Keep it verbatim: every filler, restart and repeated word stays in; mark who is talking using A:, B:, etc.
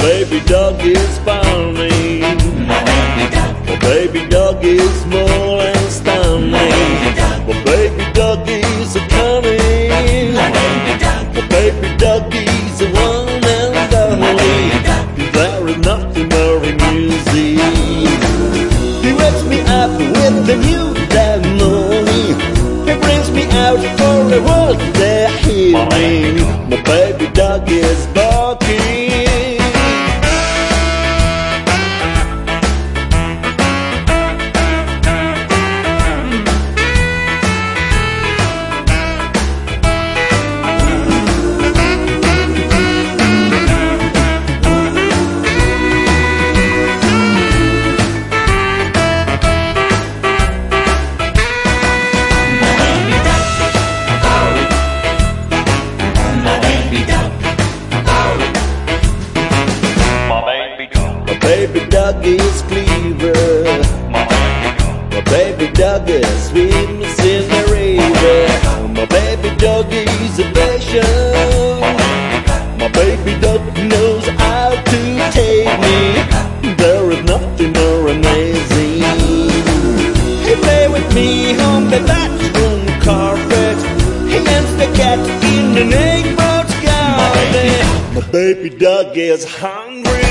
A: baby dog is funny. My baby dog is small and stunning. My baby dog is a cunning. My baby dog is a one and only. There is nothing more amusing. He wakes me up with the news that morning. He brings me out for a walk that evening. My baby dog is barking. My baby dog is clever. My baby dog swims in the river. My baby dog is a passion. My baby dog knows how to take me. There is nothing more amazing. He play with me on the bathroom carpet. He ends the cat in the neighbor's garden. My baby dog is hungry.